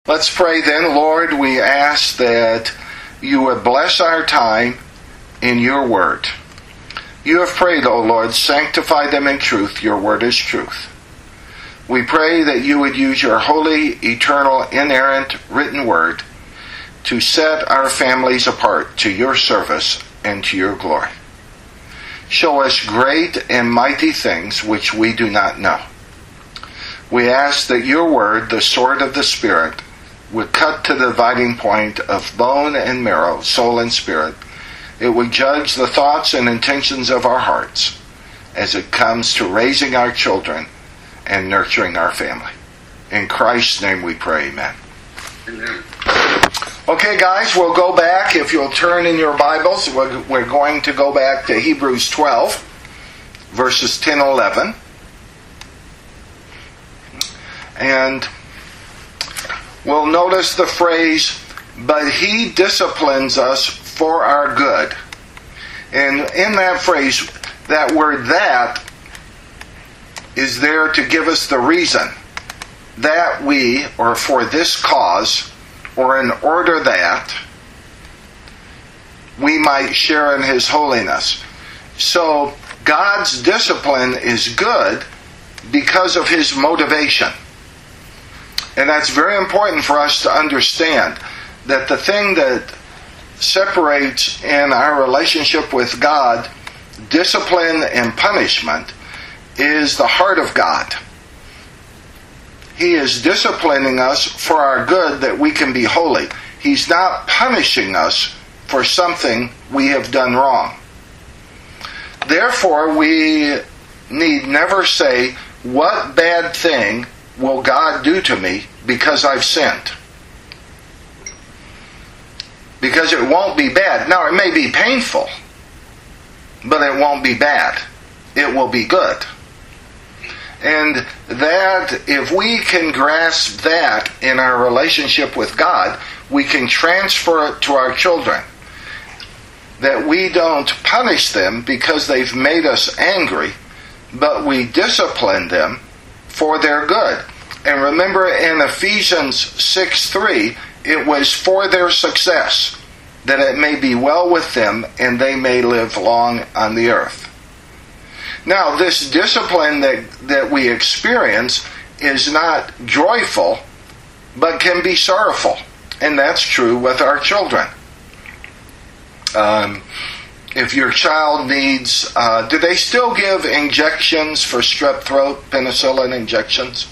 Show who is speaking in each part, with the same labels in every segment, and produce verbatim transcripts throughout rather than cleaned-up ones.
Speaker 1: Let's pray then. Lord, we ask that you would bless our time in your word. You have prayed, O Lord, sanctify them in truth. Your word is truth. We pray that you would use your holy, eternal, inerrant, written word to set our families apart to your service and to your glory. Show us great and mighty things which we do not know. We ask that your word, the sword of the Spirit, would cut to the dividing point of bone and marrow, soul and spirit. It would judge the thoughts and intentions of our hearts as it comes to raising our children and nurturing our family. In Christ's name we pray, amen.
Speaker 2: Amen.
Speaker 1: Okay, guys, we'll go back. If you'll turn in your Bibles, we're, we're going to go back to Hebrews twelve, verses ten and eleven. And we'll notice the phrase, but he disciplines us for our good. And in that phrase, that word that is there to give us the reason that we, or for this cause, or in order that we might share in his holiness. So God's discipline is good because of his motivation. And that's very important for us to understand that the thing that separates in our relationship with God discipline and punishment is the heart of God. He is disciplining us for our good that we can be holy. He's not punishing us for something we have done wrong. Therefore, we need never say, what bad thing will God do to me because I've sinned? Because it won't be bad. Now, it may be painful, but it won't be bad. It will be good. And that, if we can grasp that in our relationship with God, we can transfer it to our children. That we don't punish them because they've made us angry, but we discipline them for their good. And remember in Ephesians six three, it was for their success, that it may be well with them and they may live long on the earth. Now, this discipline that, that we experience is not joyful, but can be sorrowful. And that's true with our children. Um, if your child needs, uh, do they still give injections for strep throat, penicillin injections?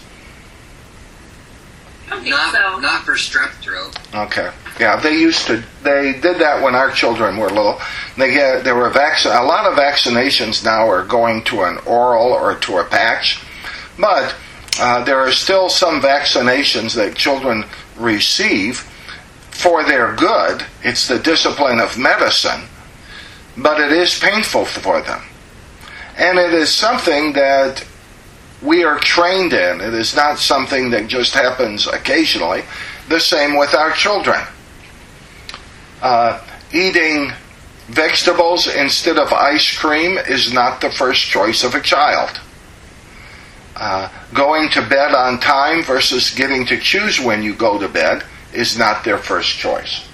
Speaker 3: I think
Speaker 2: Not,
Speaker 3: so.
Speaker 2: not for strep throat.
Speaker 1: Okay. Yeah, they used to, they did that when our children were little. They get, there were vac- a lot of vaccinations now are going to an oral or to a patch. But uh, there are still some vaccinations that children receive for their good. It's the discipline of medicine. But it is painful for them. And it is something that we are trained in. It is not something that just happens occasionally. The same with our children. Uh, eating vegetables instead of ice cream is not the first choice of a child. Uh, going to bed on time versus getting to choose when you go to bed is not their first choice.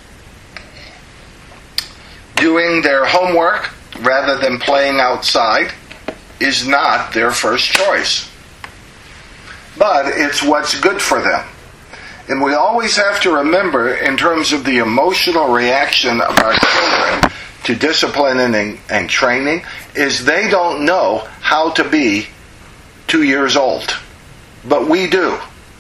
Speaker 1: Doing their homework rather than playing outside is not their first choice. But it's what's good for them. And we always have to remember, in terms of the emotional reaction of our children to discipline and, and training, is they don't know how to be two years old. But we do.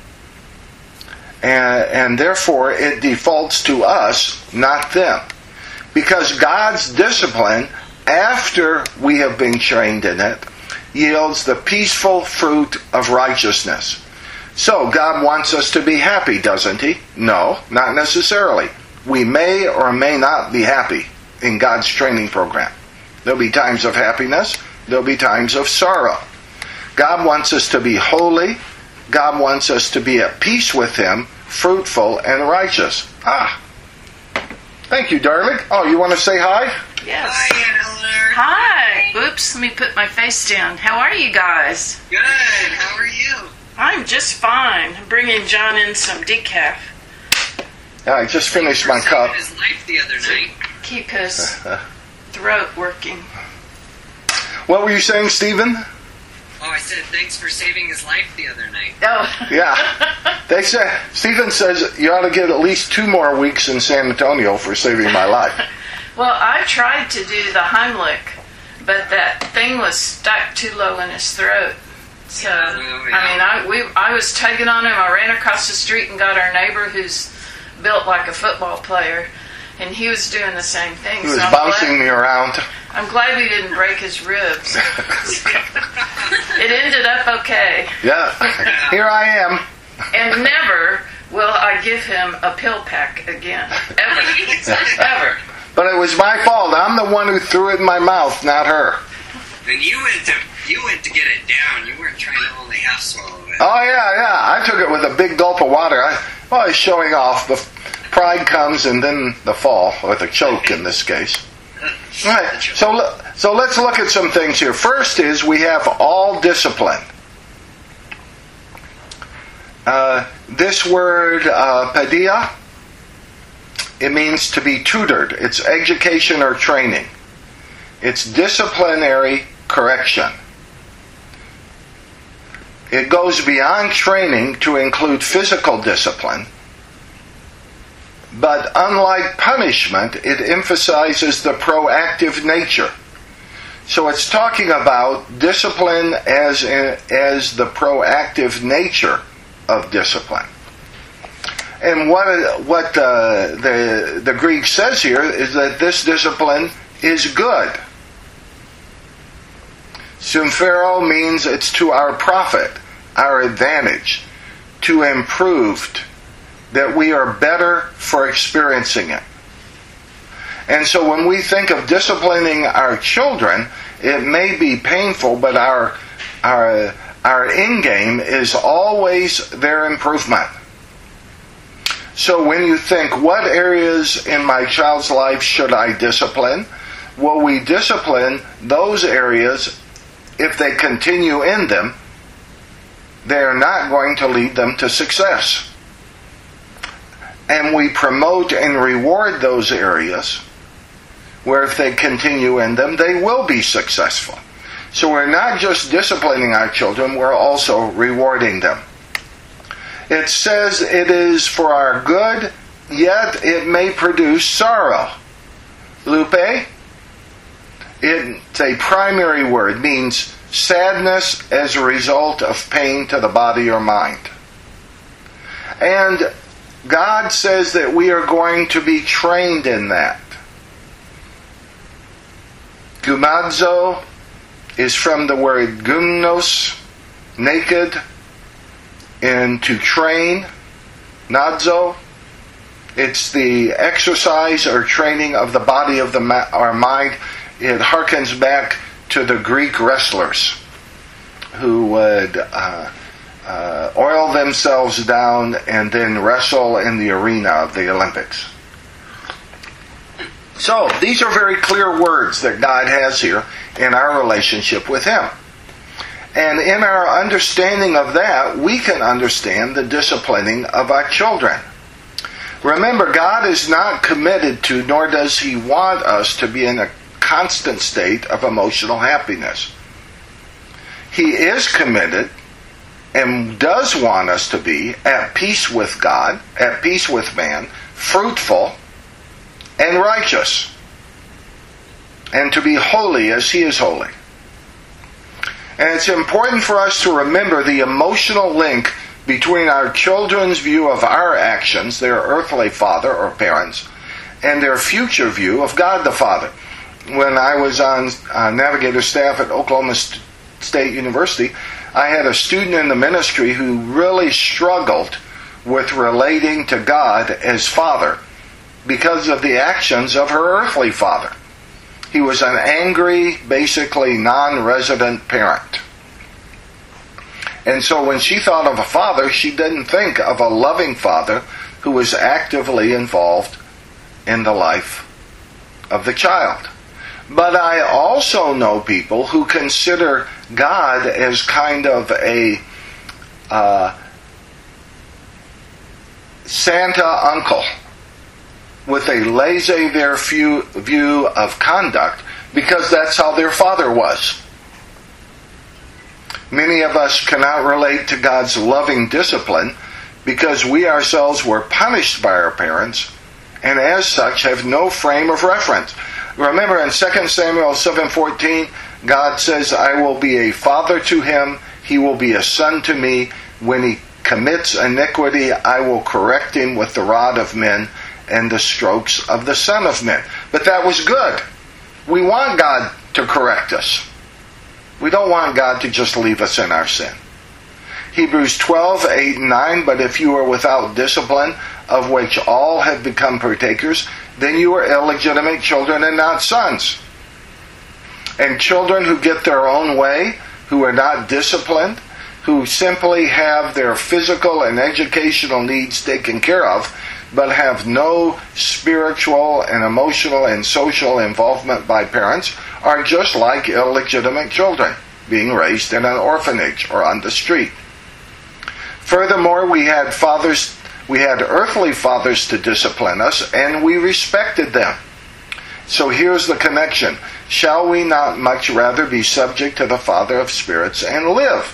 Speaker 1: And, and therefore, it defaults to us, not them. Because God's discipline, after we have been trained in it, yields the peaceful fruit of righteousness. So, God wants us to be happy, doesn't He? No, not necessarily. We may or may not be happy in God's training program. There'll be times of happiness. There'll be times of sorrow. God wants us to be holy. God wants us to be at peace with Him, fruitful and righteous. Ah. Thank you, darling. Oh, you want to say hi?
Speaker 3: Yes.
Speaker 2: Hi, Eleanor.
Speaker 3: Hi. Oops, let me put my face down. How are you guys?
Speaker 2: Good. How are you?
Speaker 3: I'm just fine. I'm bringing John in some decaf.
Speaker 1: I just finished my
Speaker 2: Saving
Speaker 1: cup.
Speaker 2: his life the other night.
Speaker 3: Keep his throat working.
Speaker 1: What were you saying, Stephen?
Speaker 2: Oh, I said thanks for saving his life the other night.
Speaker 3: Oh.
Speaker 1: Yeah. They say, Stephen says you ought to get at least two more weeks in San Antonio for saving my life.
Speaker 3: Well, I tried to do the Heimlich, but that thing was stuck too low in his throat. So,
Speaker 2: Yeah, well, yeah.
Speaker 3: I mean, I we I was tugging on him. I ran across the street and got our neighbor who's built like a football player, and he was doing the same thing.
Speaker 1: He was
Speaker 3: so I'm
Speaker 1: bouncing
Speaker 3: glad,
Speaker 1: me around.
Speaker 3: I'm glad we didn't break his ribs. It ended up okay.
Speaker 1: Yeah. Here I am.
Speaker 3: And never will I give him a pill pack again. Ever. Ever.
Speaker 1: But it was my fault. I'm the one who threw it in my mouth, not her.
Speaker 2: And you went to you went to get it down. You weren't trying to only half swallow it.
Speaker 1: Oh, yeah, yeah. I took it with a big gulp of water. I, well, I was showing off. The pride comes and then the fall, or the choke in this case. All right, so, le- so let's look at some things here. First is we have all discipline. Uh, this word, uh, pedia, it means to be tutored. It's education or training. It's disciplinary correction. It goes beyond training to include physical discipline. But unlike punishment, it emphasizes the proactive nature. So it's talking about discipline as as the proactive nature of discipline. And what what uh, the the Greek says here is that this discipline is good. Symphero means it's to our profit, our advantage, to improved, that we are better for experiencing it. And so when we think of disciplining our children, it may be painful, but our our our end game is always their improvement. So when you think, what areas in my child's life should I discipline? Well, we discipline those areas if they continue in them. They are not going to lead them to success. And we promote and reward those areas where if they continue in them, they will be successful. So we're not just disciplining our children, we're also rewarding them. It says it is for our good, yet it may produce sorrow. Lupe, it's a primary word, means sadness as a result of pain to the body or mind. And God says that we are going to be trained in that. Gumadzo is from the word gumnos, naked, and to train. Nadzo, it's the exercise or training of the body of the ma- our mind. It harkens back to the Greek wrestlers who would uh, uh, oil themselves down and then wrestle in the arena of the Olympics. So, these are very clear words that God has here in our relationship with Him. And in our understanding of that, we can understand the disciplining of our children. Remember, God is not committed to, nor does He want us to be in a constant state of emotional happiness. He is committed and does want us to be at peace with God, at peace with man, fruitful, and righteous, and to be holy as He is holy. And it's important for us to remember the emotional link between our children's view of our actions, their earthly father or parents, and their future view of God the Father. When I was on uh, navigator staff at Oklahoma State University, I had a student in the ministry who really struggled with relating to God as Father because of the actions of her earthly father. He was an angry, basically non-resident parent. And so when she thought of a father, she didn't think of a loving father who was actively involved in the life of the child. But I also know people who consider God as kind of a uh, Santa uncle with a laissez-faire view of conduct because that's how their father was. Many of us cannot relate to God's loving discipline because we ourselves were punished by our parents and as such have no frame of reference. Remember in Second Samuel seven fourteen, God says, I will be a father to him, he will be a son to me. When he commits iniquity, I will correct him with the rod of men and the strokes of the Son of Men. But that was good. We want God to correct us. We don't want God to just leave us in our sin. Hebrews twelve, eight and nine, but if you are without discipline, of which all have become partakers, then you are illegitimate children and not sons. And children who get their own way, who are not disciplined, who simply have their physical and educational needs taken care of, but have no spiritual and emotional and social involvement by parents, are just like illegitimate children being raised in an orphanage or on the street. Furthermore, we had fathers, we had earthly fathers to discipline us, and we respected them. So here's the connection. Shall we not much rather be subject to the Father of spirits and live?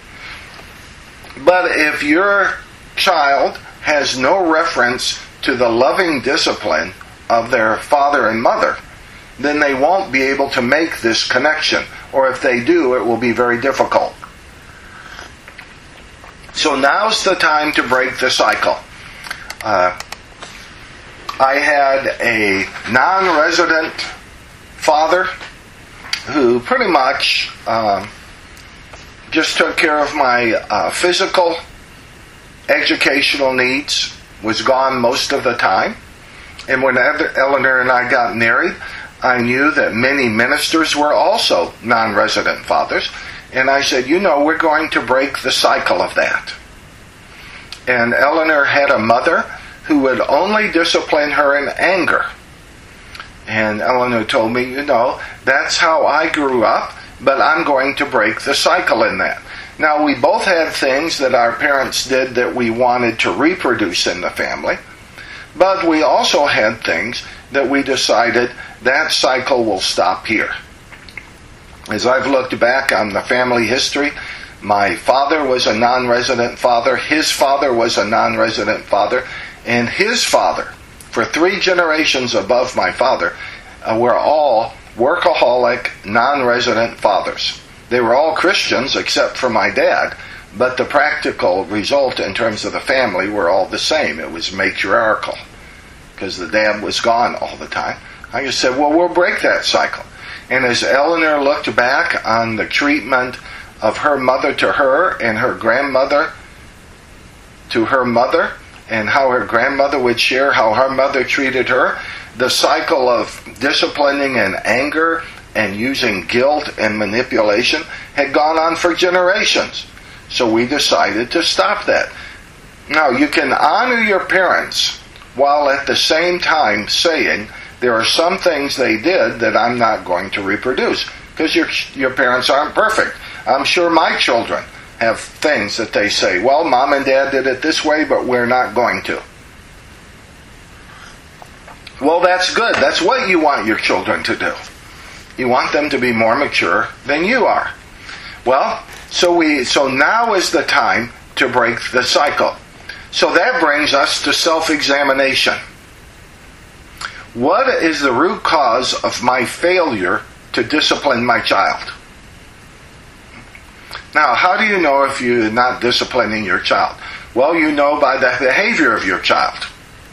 Speaker 1: But if your child has no reference to the loving discipline of their father and mother, then they won't be able to make this connection. Or if they do, it will be very difficult. So now's the time to break the cycle. Uh, I had a non-resident father who pretty much um, just took care of my uh, physical, educational needs, was gone most of the time. And when Eleanor and I got married, I knew that many ministers were also non-resident fathers. And I said, you know, we're going to break the cycle of that. And Eleanor had a mother who would only discipline her in anger. And Eleanor told me, you know, that's how I grew up, but I'm going to break the cycle in that. Now, we both had things that our parents did that we wanted to reproduce in the family, but we also had things that we decided that cycle will stop here. As I've looked back on the family history, my father was a non-resident father, his father was a non-resident father, and his father, for three generations above my father, uh, were all workaholic, non-resident fathers. They were all Christians except for my dad, but the practical result in terms of the family were all the same. It was matriarchal, because the dad was gone all the time. I just said, well, we'll break that cycle. And as Eleanor looked back on the treatment of her mother to her and her grandmother to her mother, and how her grandmother would share how her mother treated her, the cycle of disciplining and anger and using guilt and manipulation had gone on for generations. So we decided to stop that. Now, you can honor your parents while at the same time saying, there are some things they did that I'm not going to reproduce, because your your parents aren't perfect. I'm sure my children have things that they say, well, mom and dad did it this way, but we're not going to. Well, that's good. That's what you want your children to do. You want them to be more mature than you are. Well, so we so now is the time to break the cycle. So that brings us to self-examination. What is the root cause of my failure to discipline my child? Now, how do you know if you're not disciplining your child? Well, you know by the behavior of your child.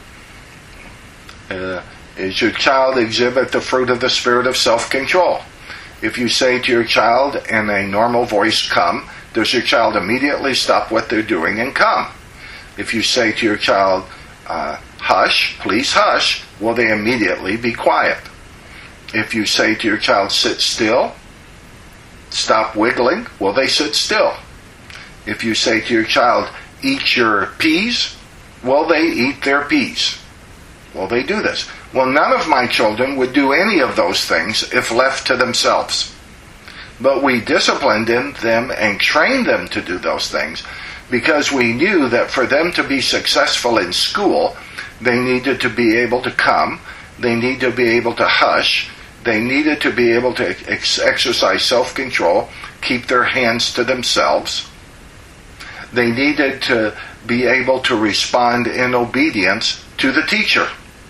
Speaker 1: Uh, is your child exhibit the fruit of the spirit of self-control? If you say to your child in a normal voice, come, does your child immediately stop what they're doing and come? If you say to your child, uh, hush, please hush, will they immediately be quiet? If you say to your child, sit still, stop wiggling, will they sit still? If you say to your child, eat your peas, will they eat their peas? Will they do this? Well, none of my children would do any of those things if left to themselves. But we disciplined them and trained them to do those things because we knew that for them to be successful in school, They needed to be able to come. They need to be able to hush. They needed to be able to ex- exercise self-control, keep their hands to themselves. They needed to be able to respond in obedience to the teacher,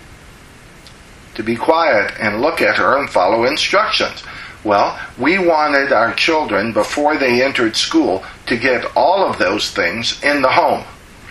Speaker 1: to be quiet and look at her and follow instructions. Well, we wanted our children, before they entered school, to get all of those things in the home.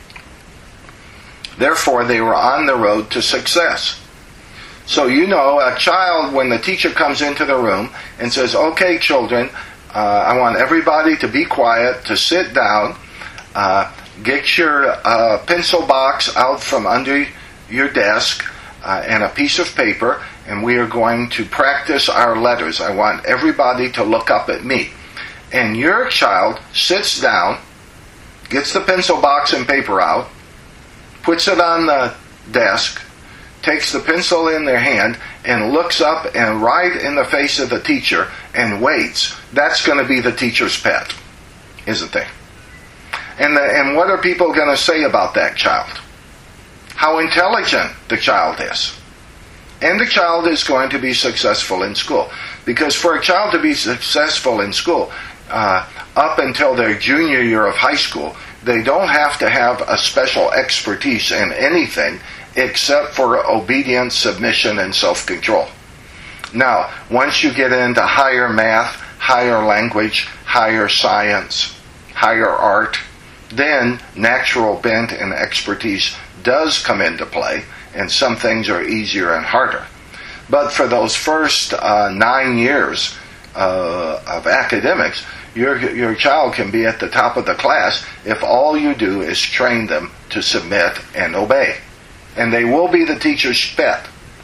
Speaker 1: Therefore, they were on the road to success. So, you know, a child, when the teacher comes into the room and says, okay, children, uh, I want everybody to be quiet, to sit down, uh, get your uh, pencil box out from under your desk uh, and a piece of paper, and we are going to practice our letters. I want everybody to look up at me. And your child sits down, gets the pencil box and paper out, puts it on the desk, takes the pencil in their hand, and looks up and right in the face of the teacher and waits. That's going to be the teacher's pet, isn't it? And, the, and what are people going to say about that child? How intelligent the child is. And the child is going to be successful in school. Because for a child to be successful in school, uh, up until their junior year of high school, they don't have to have a special expertise in anything except for obedience, submission, and self-control. Now, once you get into higher math, higher language, higher science, higher art, then natural bent and expertise does come into play, and some things are easier and harder. But for those first uh, nine years uh, of academics, your your child can be at the top of the class if all you do is train them to submit and obey. And they will be the teacher's pet.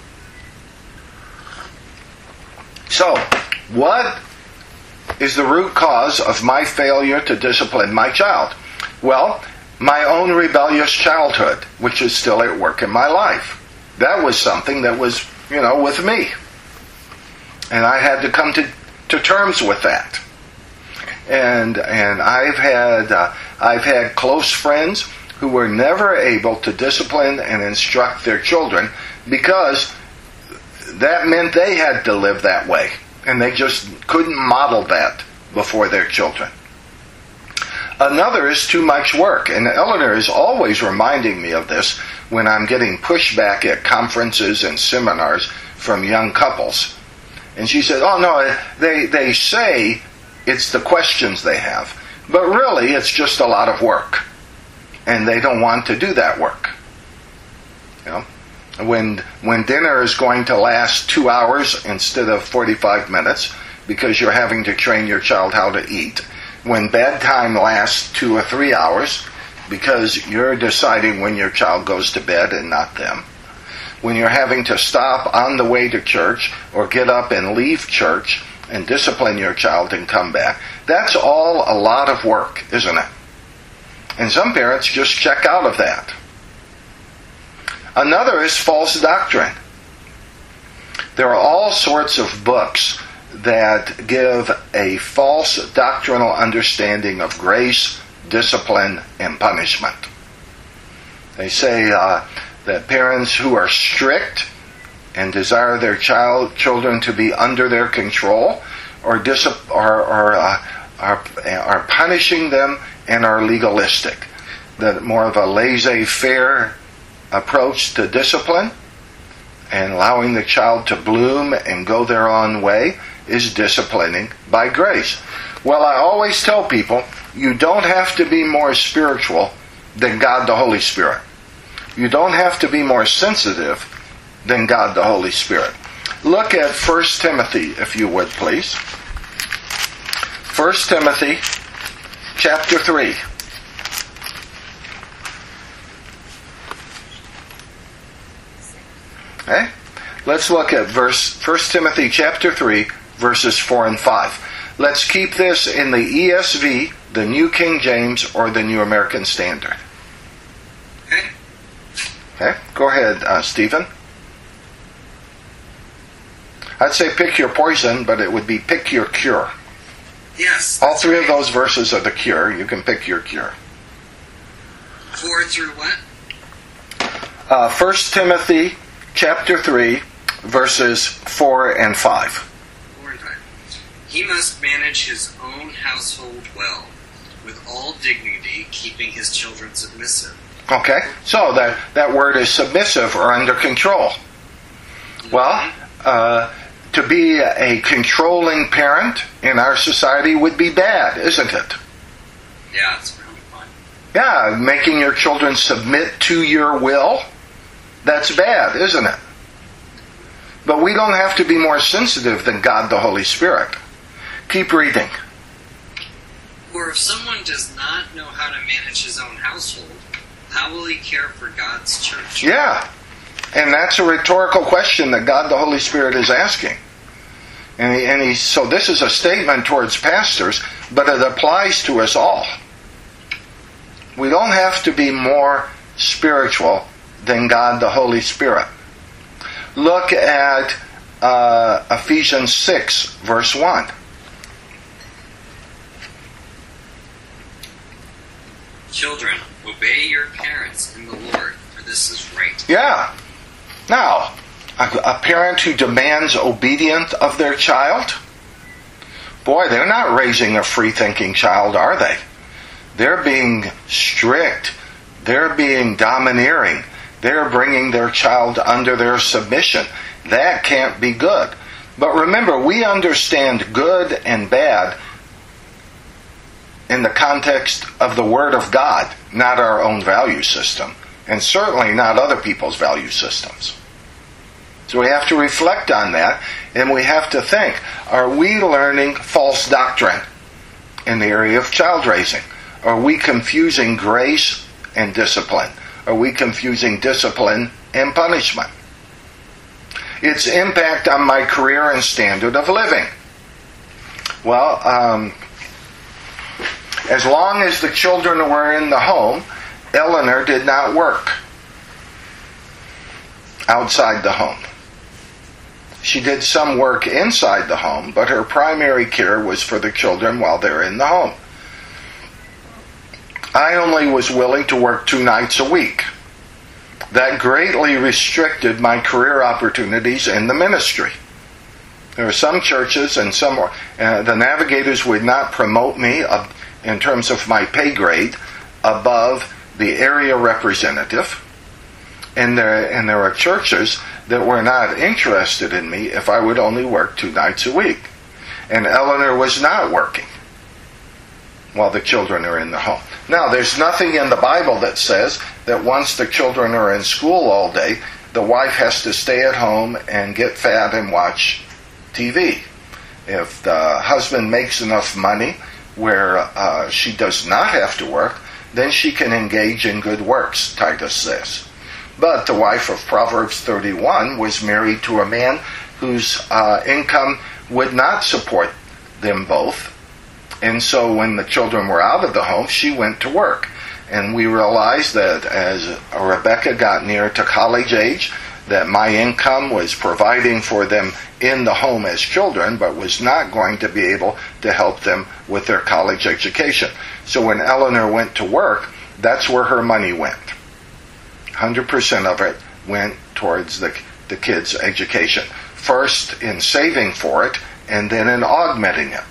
Speaker 1: So, what is the root cause of my failure to discipline my child? Well, my own rebellious childhood, which is still at work in my life. That was something that was, you know, with me. And I had to come to, to terms with that. And and I've had uh, I've had close friends who were never able to discipline and instruct their children because that meant they had to live that way. And they just couldn't model that before their children. Another is too much work. And Eleanor is always reminding me of this when I'm getting pushback at conferences and seminars from young couples. And she said, oh no, they, they say it's the questions they have. But really, it's just a lot of work. And they don't want to do that work. You know, when when dinner is going to last two hours instead of forty-five minutes because you're having to train your child how to eat. When bedtime lasts two or three hours because you're deciding when your child goes to bed and not them. When you're having to stop on the way to church or get up and leave church and discipline your child and come back. That's all a lot of work, isn't it? And some parents just check out of that. Another is false doctrine. There are all sorts of books that give a false doctrinal understanding of grace, discipline, and punishment. They say uh, that parents who are strict and desire their child children to be under their control or dis- are, are, uh, are, are punishing them and are legalistic. That more of a laissez-faire approach to discipline and allowing the child to bloom and go their own way is disciplining by grace. Well, I always tell people, you don't have to be more spiritual than God the Holy Spirit. You don't have to be more sensitive than God the Holy Spirit. Look at First Timothy, if you would, please. First Timothy, chapter three. Okay? Let's look at verse First Timothy chapter three, verses four and five. Let's keep this in the E S V, the New King James, or the New American Standard.
Speaker 2: Okay.
Speaker 1: Okay? Go ahead, uh, Stephen. I'd say pick your poison, but it would be pick your cure.
Speaker 2: Yes.
Speaker 1: All three of those verses are the cure. You can pick your cure.
Speaker 2: Four through what?
Speaker 1: Uh, First Timothy chapter three, verses four and five.
Speaker 2: Four and five. He must manage his own household well, with all dignity, keeping his children submissive.
Speaker 1: Okay, so that, that word is submissive or under control. Well, uh, to be a controlling parent in our society would be bad, isn't it?
Speaker 2: Yeah, it's really fun.
Speaker 1: Yeah, making your children submit to your will, that's bad, isn't it? But we don't have to be more sensitive than God the Holy Spirit. Keep reading.
Speaker 2: Or if someone does not know how to manage his own household, how will he care for God's church?
Speaker 1: Yeah, and that's a rhetorical question that God the Holy Spirit is asking. And he, and he, so this is a statement towards pastors, but it applies to us all. We don't have to be more spiritual than God the Holy Spirit. Look at uh, Ephesians six, verse one.
Speaker 2: Children, obey your parents in the Lord, for this is right.
Speaker 1: Yeah. Now, a, a parent who demands obedience of their child, boy, they're not raising a free-thinking child, are they? They're being strict. They're being domineering. They're bringing their child under their submission. That can't be good. But remember, we understand good and bad in the context of the Word of God, not our own value system, and certainly not other people's value systems. So we have to reflect on that, and we have to think, are we learning false doctrine in the area of child raising? Are we confusing grace and discipline? Are we confusing discipline and punishment? Its impact on my career and standard of living. Well, um, as long as the children were in the home, Eleanor did not work outside the home. She did some work inside the home, but her primary care was for the children while they're in the home. I only was willing to work two nights a week. That greatly restricted my career opportunities in the ministry. There are some churches and some, uh, the navigators would not promote me uh, in terms of my pay grade above the area representative. And there, and there are churches that were not interested in me if I would only work two nights a week. And Eleanor was not working while the children are in the home. Now, there's nothing in the Bible that says that once the children are in school all day, the wife has to stay at home and get fat and watch T V. If the husband makes enough money where uh, she does not have to work, then she can engage in good works, Titus says. But the wife of Proverbs thirty-one was married to a man whose uh, income would not support them both. And so when the children were out of the home, she went to work. And we realized that as Rebecca got near to college age, that my income was providing for them in the home as children, but was not going to be able to help them with their college education. So when Eleanor went to work, that's where her money went. one hundred percent of it went towards the, the kids' education. First in saving for it, and then in augmenting it.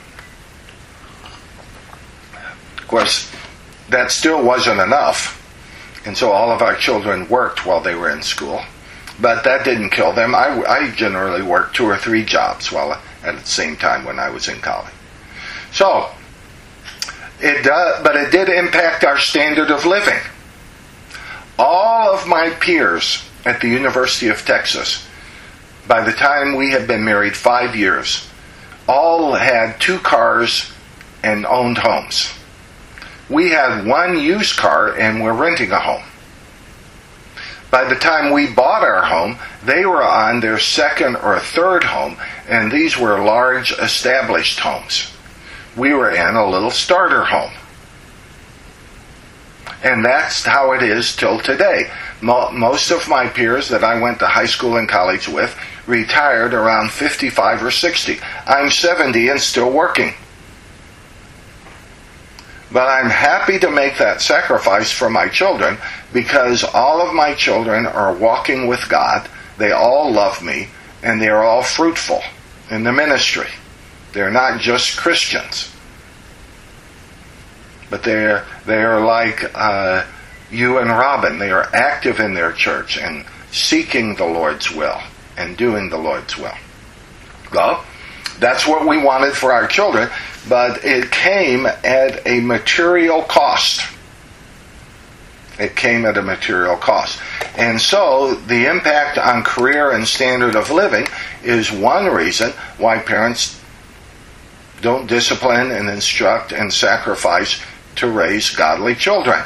Speaker 1: Of course, that still wasn't enough. And so all of our children worked while they were in school. But that didn't kill them. I, I generally worked two or three jobs while at the same time when I was in college. So, it does, but it did impact our standard of living. All of my peers at the University of Texas, by the time we had been married five years, all had two cars and owned homes. We had one used car and were renting a home. By the time we bought our home, they were on their second or third home, and these were large established homes. We were in a little starter home. And that's how it is till today. Most of my peers that I went to high school and college with retired around fifty-five or sixty. I'm seventy and still working. But I'm happy to make that sacrifice for my children because all of my children are walking with God. They all love me, and they are all fruitful in the ministry. They're not just Christians. But they're, they're like uh, you and Robin. They are active in their church and seeking the Lord's will and doing the Lord's will. Well, that's what we wanted for our children, but it came at a material cost. It came at a material cost. And so the impact on career and standard of living is one reason why parents don't discipline and instruct and sacrifice to raise godly children.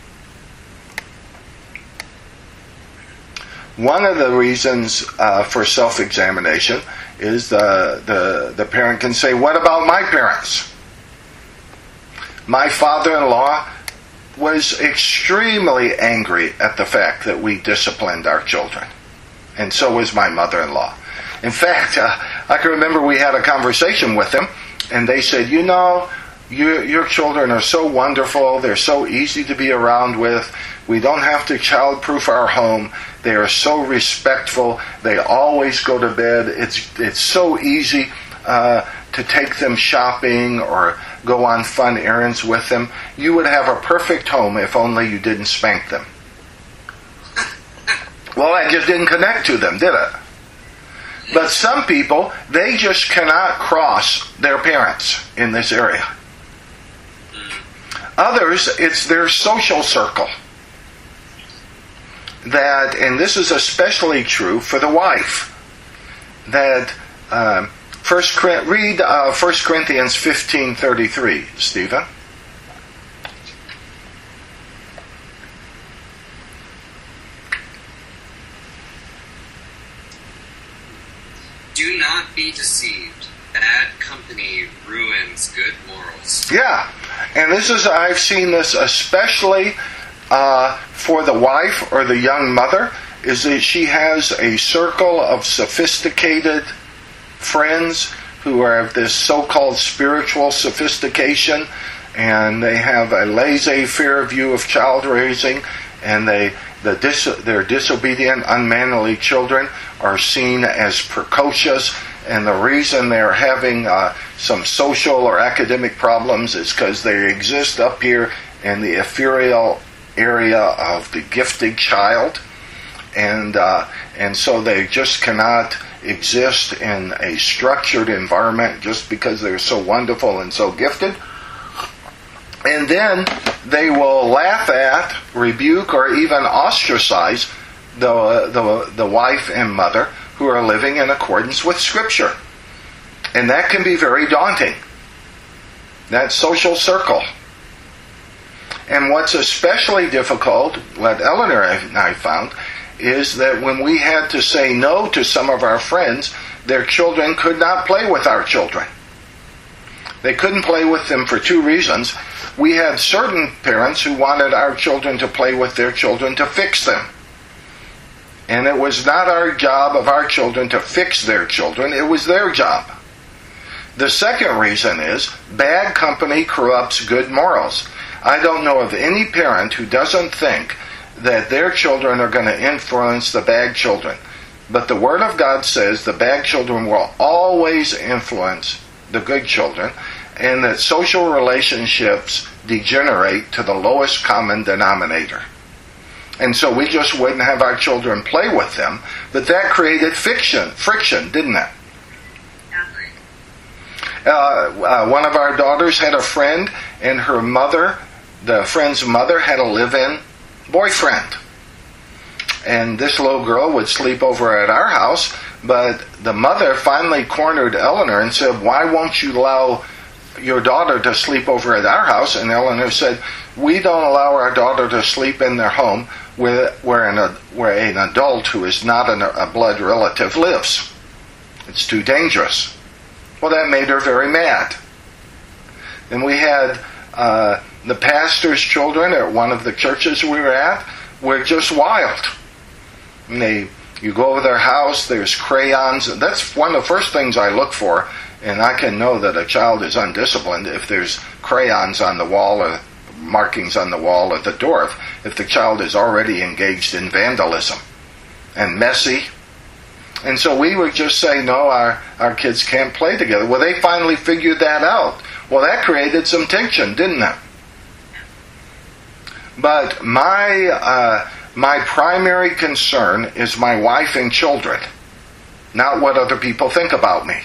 Speaker 1: One of the reasons uh, for self-examination is the, the, the parent can say, what about my parents? My father-in-law was extremely angry at the fact that we disciplined our children. And so was my mother-in-law. In fact, uh, I can remember we had a conversation with them, and they said, you know, you, your children are so wonderful. They're so easy to be around with. We don't have to child-proof our home. They are so respectful. They always go to bed. It's it's so easy uh, to take them shopping or go on fun errands with them. You would have a perfect home if only you didn't spank them. Well, that just didn't connect to them, did it? But some people, they just cannot cross their parents in this area. Others, it's their social circle. That, and this is especially true for the wife, that um, first read uh, First Corinthians fifteen thirty-three, Stephen.
Speaker 2: Do not be deceived. Bad company ruins good morals.
Speaker 1: Yeah, and this is, I've seen this especially uh, for the wife or the young mother, is that she has a circle of sophisticated friends who have this so-called spiritual sophistication, and they have a laissez-faire view of child raising, and they the dis, their disobedient, unmanly children are seen as precocious, and the reason they're having uh, some social or academic problems is because they exist up here in the ethereal area of the gifted child, and uh, and so they just cannot exist in a structured environment just because they're so wonderful and so gifted. And then they will laugh at, rebuke, or even ostracize the, the, the wife and mother who are living in accordance with Scripture. And that can be very daunting. That social circle. And what's especially difficult, what Eleanor and I found, is that when we had to say no to some of our friends, their children could not play with our children. They couldn't play with them for two reasons. We had certain parents who wanted our children to play with their children to fix them. And it was not our job of our children to fix their children. It was their job. The second reason is bad company corrupts good morals. I don't know of any parent who doesn't think that their children are going to influence the bad children. But the Word of God says the bad children will always influence the good children, and that social relationships degenerate to the lowest common denominator. And so we just wouldn't have our children play with them, but that created fiction, friction, didn't it? Uh, uh, one of our daughters had a friend, and her mother, the friend's mother, had a live-in boyfriend. And this little girl would sleep over at our house, but the mother finally cornered Eleanor and said, why won't you allow your daughter to sleep over at our house? And Eleanor said, we don't allow our daughter to sleep in their home where, where, an, where an adult who is not an, a blood relative lives. It's too dangerous. Well, that made her very mad. And we had uh, the pastor's children at one of the churches we were at were just wild. And they You go over their house, there's crayons. That's one of the first things I look for, and I can know that a child is undisciplined if there's crayons on the wall or markings on the wall or the door. If, if the child is already engaged in vandalism and messy. And so we would just say, no, our, our kids can't play together. Well, they finally figured that out. Well, that created some tension, didn't it? But my uh, my primary concern is my wife and children, not what other people think about me.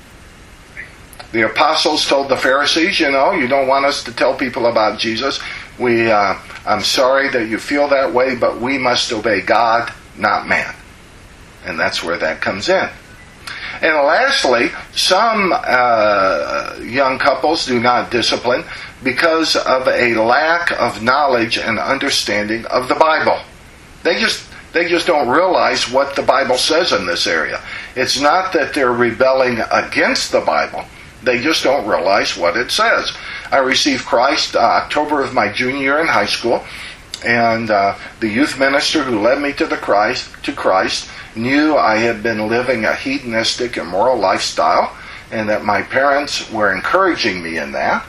Speaker 1: The apostles told the Pharisees, you know, you don't want us to tell people about Jesus. We, uh, I'm sorry that you feel that way, but we must obey God, not man. And that's where that comes in. And lastly, some uh, young couples do not discipline because of a lack of knowledge and understanding of the Bible. They just they just don't realize what the Bible says in this area. It's not that they're rebelling against the Bible. They just don't realize what it says. I received Christ uh, October of my junior year in high school, and uh, the youth minister who led me to the Christ to Christ knew I had been living a hedonistic, immoral lifestyle, and that my parents were encouraging me in that.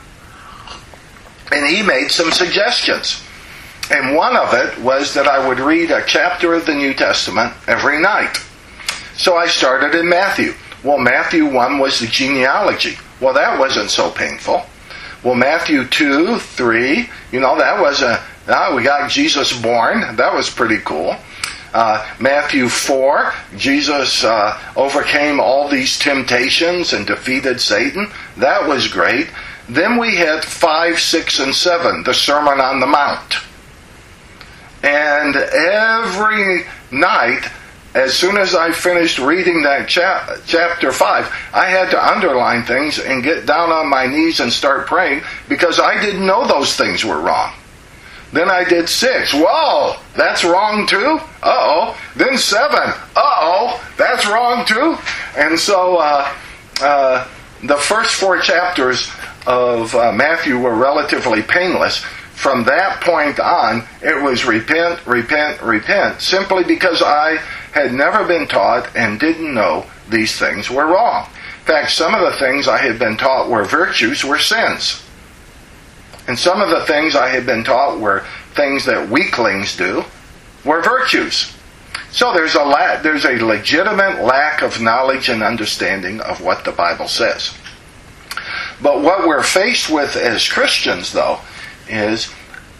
Speaker 1: And he made some suggestions. And one of it was that I would read a chapter of the New Testament every night. So I started in Matthew. Well, Matthew one was the genealogy. Well, that wasn't so painful. Well, Matthew two, three, you know, that was a, uh, we got Jesus born. That was pretty cool. Uh, Matthew four, Jesus uh, overcame all these temptations and defeated Satan. That was great. Then we had five, six, and seven, the Sermon on the Mount. And every night, as soon as I finished reading that chap- chapter five, I had to underline things and get down on my knees and start praying because I didn't know those things were wrong. Then I did six. Whoa, that's wrong too? Uh-oh. Then seven. Uh-oh, that's wrong too? And so uh, uh, the first four chapters of uh, Matthew were relatively painless. From that point on, it was repent, repent, repent, simply because I had never been taught and didn't know these things were wrong. In fact, some of the things I had been taught were virtues were sins. And some of the things I had been taught were things that weaklings do were virtues. So there's a la- there's a legitimate lack of knowledge and understanding of what the Bible says. But what we're faced with as Christians, though, is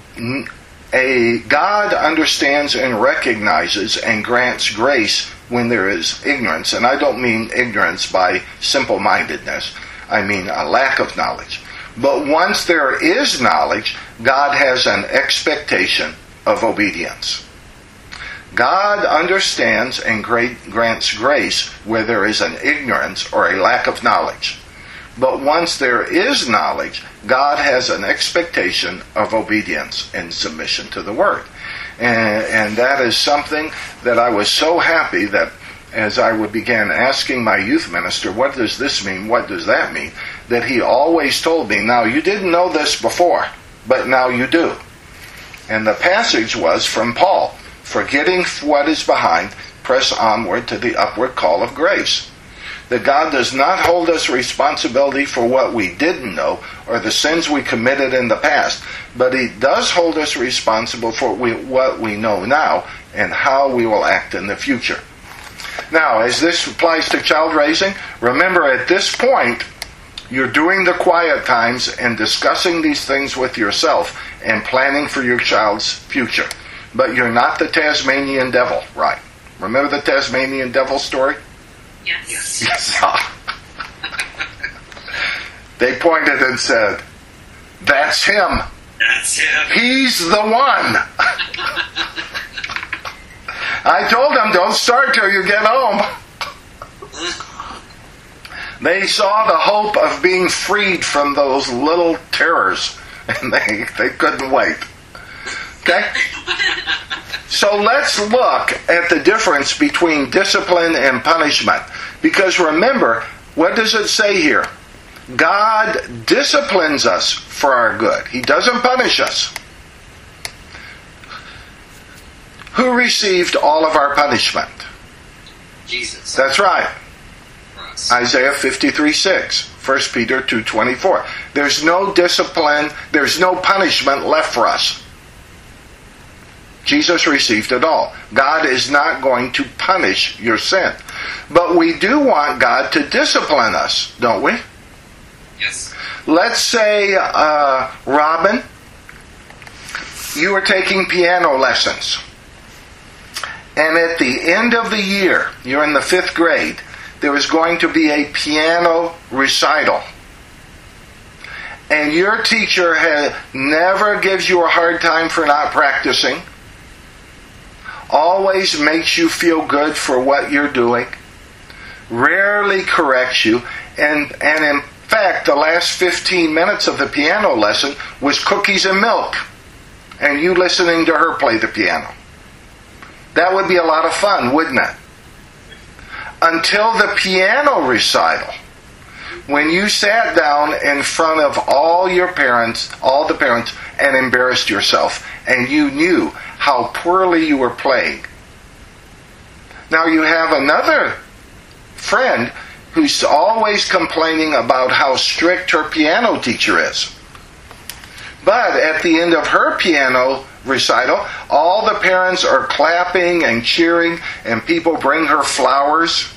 Speaker 1: a God understands and recognizes and grants grace when there is ignorance. And I don't mean ignorance by simple-mindedness. I mean a lack of knowledge. But once there is knowledge, God has an expectation of obedience. God understands and grants grace where there is an ignorance or a lack of knowledge. But once there is knowledge, God has an expectation of obedience and submission to the Word. And, and that is something that I was so happy that as I would began asking my youth minister, what does this mean? What does that mean? That he always told me, now you didn't know this before, but now you do. And the passage was from Paul, forgetting what is behind, press onward to the upward call of grace. That God does not hold us responsibility for what we didn't know or the sins we committed in the past, but He does hold us responsible for we, what we know now and how we will act in the future. Now, as this applies to child raising, remember at this point, you're doing the quiet times and discussing these things with yourself and planning for your child's future. But you're not the Tasmanian devil, right? Remember the Tasmanian devil story?
Speaker 2: Yes.
Speaker 1: Yes. They pointed and said, that's him.
Speaker 2: That's him.
Speaker 1: He's the one. I told them, don't start till you get home. They saw the hope of being freed from those little terrors, and they, they couldn't wait. Okay? So let's look at the difference between discipline and punishment. Because remember, what does it say here? God disciplines us for our good. He doesn't punish us. Who received all of our punishment?
Speaker 2: Jesus.
Speaker 1: That's right.
Speaker 2: For us.
Speaker 1: Isaiah fifty-three six, First Peter two twenty-four. There's no discipline, there's no punishment left for us. Jesus received it all. God is not going to punish your sin. But we do want God to discipline us, don't we?
Speaker 2: Yes.
Speaker 1: Let's say, uh, Robin, you were taking piano lessons. And at the end of the year, you're in the fifth grade, there was going to be a piano recital. And your teacher has, never gives you a hard time for not practicing. Always makes you feel good for what you're doing. Rarely corrects you. And, and in fact, the last fifteen minutes of the piano lesson was cookies and milk. And you listening to her play the piano. That would be a lot of fun, wouldn't it? Until the piano recital, when you sat down in front of all your parents, all the parents, and embarrassed yourself, and you knew how poorly you were playing. Now you have another friend who's always complaining about how strict her piano teacher is. But at the end of her piano recital, all the parents are clapping and cheering, and people bring her flowers.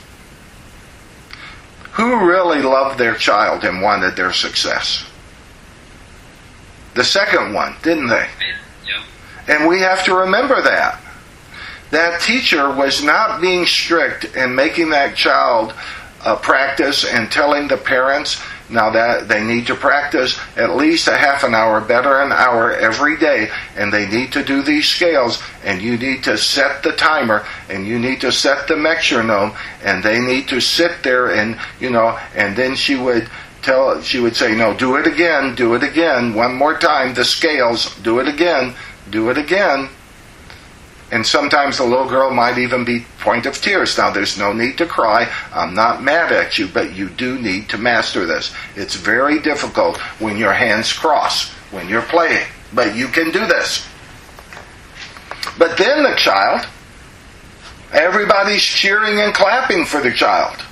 Speaker 1: Who really loved their child and wanted their success? The second one, didn't they?
Speaker 2: Yeah.
Speaker 1: And we have to remember that. That teacher was not being strict and making that child uh, practice and telling the parents now that they need to practice at least a half an hour, better an hour every day, and they need to do these scales, and you need to set the timer, and you need to set the metronome, and they need to sit there and, you know, and then she would tell, she would say, no, do it again, do it again, one more time, the scales, do it again, do it again. And sometimes the little girl might even be point of tears. Now, there's no need to cry. I'm not mad at you, but you do need to master this. It's very difficult when your hands cross, when you're playing. But you can do this. But then the child, everybody's cheering and clapping for the child.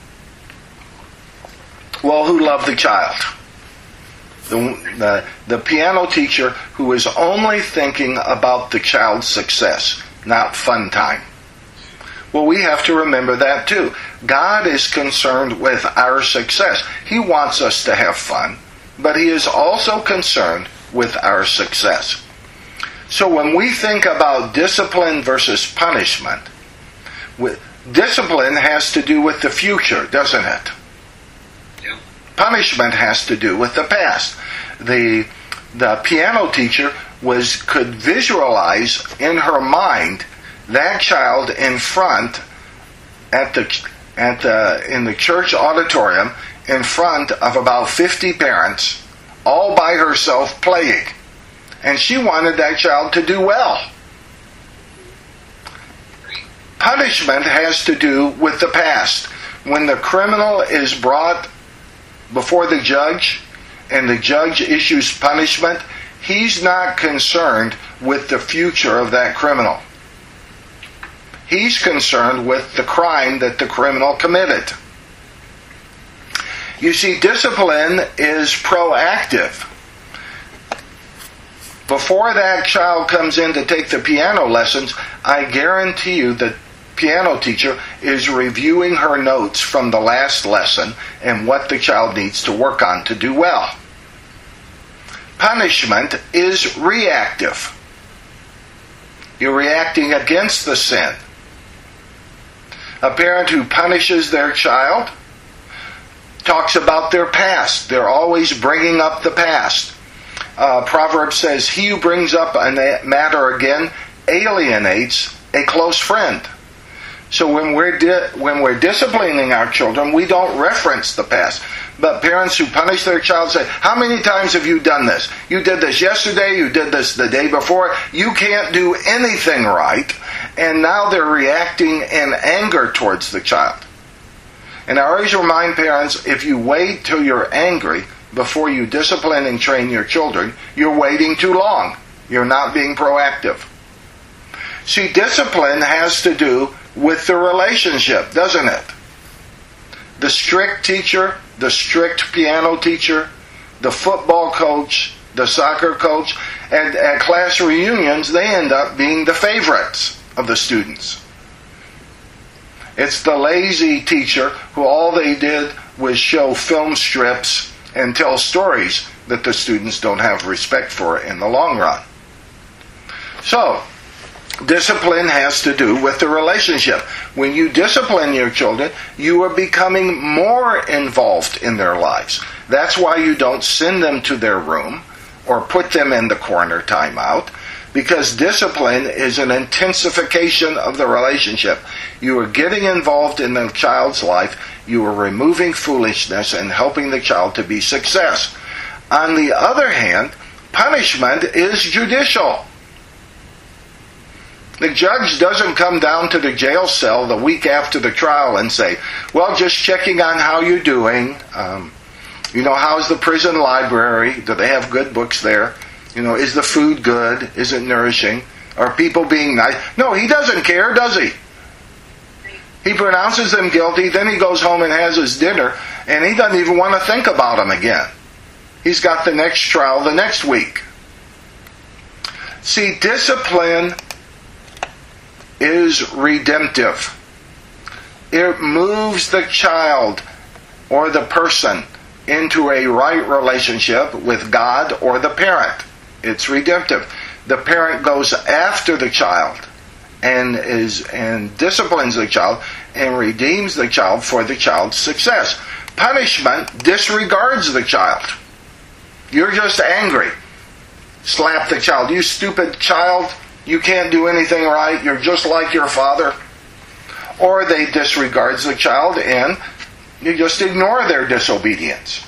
Speaker 1: Well, who loved the child? The, the, the piano teacher who was only thinking about the child's success, not fun time. Well, we have to remember that too. God is concerned with our success. He wants us to have fun, but He is also concerned with our success. So when we think about discipline versus punishment, discipline has to do with the future, doesn't it? Punishment has to do with the past. The the piano teacher was could visualize in her mind that child in front at the at the in the church auditorium in front of about fifty parents, all by herself playing, and she wanted that child to do well. Punishment has to do with the past. When the criminal is brought before the judge, and the judge issues punishment, he's not concerned with the future of that criminal. He's concerned with the crime that the criminal committed. You see, discipline is proactive. Before that child comes in to take the piano lessons, I guarantee you that piano teacher is reviewing her notes from the last lesson and what the child needs to work on to do well. Punishment is reactive. You're reacting against the sin. A parent who punishes their child talks about their past. They're always bringing up the past. Uh, Proverbs says, he who brings up a matter again alienates a close friend. So when we're di- when we're disciplining our children, we don't reference the past. But parents who punish their child say, how many times have you done this? You did this yesterday, you did this the day before, you can't do anything right. And now they're reacting in anger towards the child. And I always remind parents, if you wait till you're angry before you discipline and train your children, you're waiting too long. You're not being proactive. See, discipline has to do with the relationship, doesn't it? The strict teacher, the strict piano teacher, the football coach, the soccer coach, and at class reunions, they end up being the favorites of the students. It's the lazy teacher who all they did was show film strips and tell stories that the students don't have respect for in the long run. So, discipline has to do with the relationship. When you discipline your children, you are becoming more involved in their lives. That's why you don't send them to their room or put them in the corner timeout, because discipline is an intensification of the relationship. You are getting involved in the child's life. You are removing foolishness and helping the child to be success. On the other hand, punishment is judicial. The judge doesn't come down to the jail cell the week after the trial and say, well, just checking on how you're doing. Um, you know, how's the prison library? Do they have good books there? You know, is the food good? Is it nourishing? Are people being nice? No, he doesn't care, does he? He pronounces them guilty, then he goes home and has his dinner, and he doesn't even want to think about them again. He's got the next trial the next week. See, discipline is redemptive. It moves the child or the person into a right relationship with God or the parent. It's redemptive. The parent goes after the child and is and disciplines the child and redeems the child for the child's success. Punishment disregards the child. You're just angry. Slap the child. You stupid child. You can't do anything right. You're just like your father. Or they disregards the child and you just ignore their disobedience.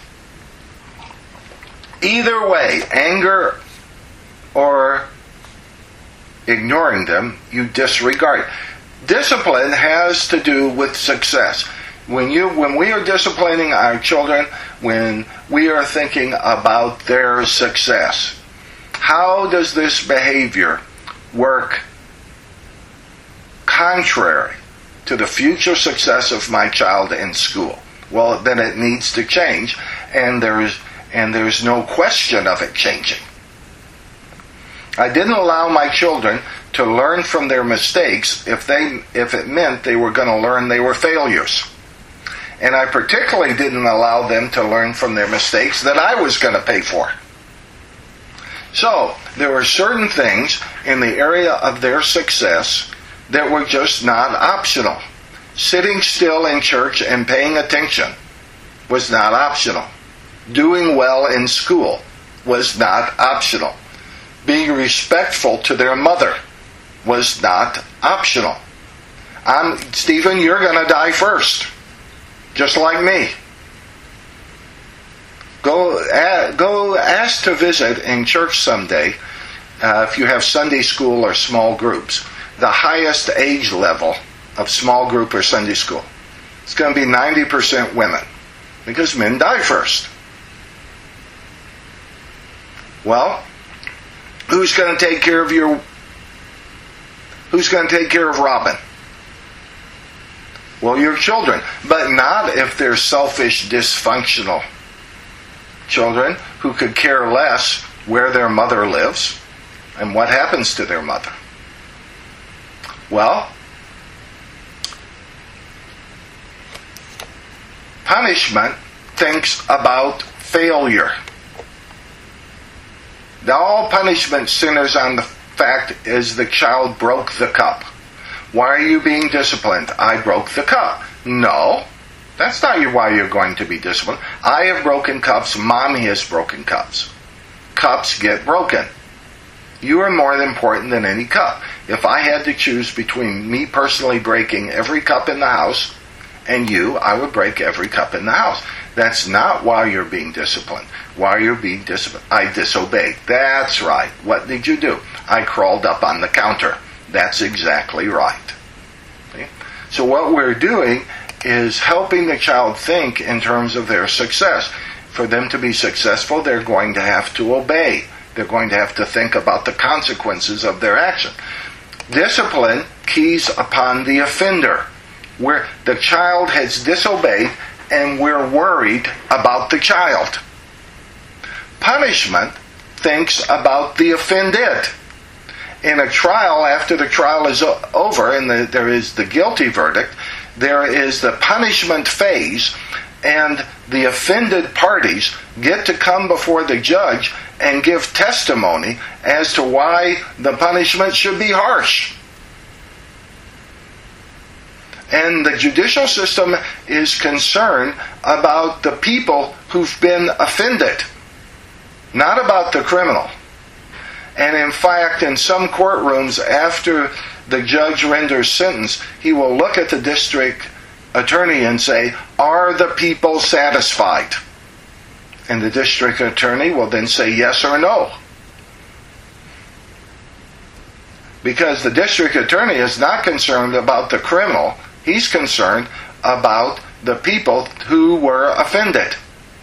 Speaker 1: Either way, anger or ignoring them, you disregard. Discipline has to do with success. When you, when we are disciplining our children, when we are thinking about their success, how does this behavior work contrary to the future success of my child in school? Well, then it needs to change, and there is and there's no question of it changing. I didn't allow my children to learn from their mistakes if they if it meant they were going to learn they were failures. And I particularly didn't allow them to learn from their mistakes that I was going to pay for. So, there were certain things in the area of their success that were just not optional. Sitting still in church and paying attention was not optional. Doing well in school was not optional. Being respectful to their mother was not optional. I'm, Stephen, you're going to die first, just like me. Go, uh, go ask to visit in church someday, uh, if you have Sunday school or small groups, the highest age level of small group or Sunday school. It's going to be ninety percent women, because men die first. Well, who's going to take care of your, who's going to take care of Robin? Well, your children, but not if they're selfish, dysfunctional children who could care less where their mother lives and what happens to their mother. Well, punishment thinks about failure. Now, all punishment centers on the fact is the child broke the cup. Why are you being disciplined? I broke the cup. No, that's not why you're going to be disciplined. I have broken cups. Mommy has broken cups. Cups get broken. You are more important than any cup. If I had to choose between me personally breaking every cup in the house and you, I would break every cup in the house. That's not why you're being disciplined. Why you're being disciplined? I disobeyed. That's right. What did you do? I crawled up on the counter. That's exactly right. See? So what we're doing is helping the child think in terms of their success. For them to be successful, they're going to have to obey. They're going to have to think about the consequences of their action. Discipline keys upon the offender, where the child has disobeyed and we're worried about the child. Punishment thinks about the offended. In a trial, after the trial is over and the, there is the guilty verdict, there is the punishment phase, and the offended parties get to come before the judge and give testimony as to why the punishment should be harsh. And the judicial system is concerned about the people who've been offended, not about the criminal. And in fact, in some courtrooms, after the judge renders sentence, he will look at the district attorney and say, "Are the people satisfied?" And the district attorney will then say yes or no. Because the district attorney is not concerned about the criminal, he's concerned about the people who were offended.